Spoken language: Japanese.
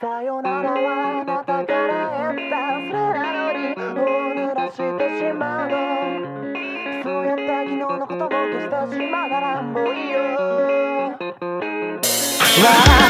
さよならはあなたから言ったそれなのにもう濡らしてしまうの。そうやって昨日のことも消してしまうならもういいよ。笑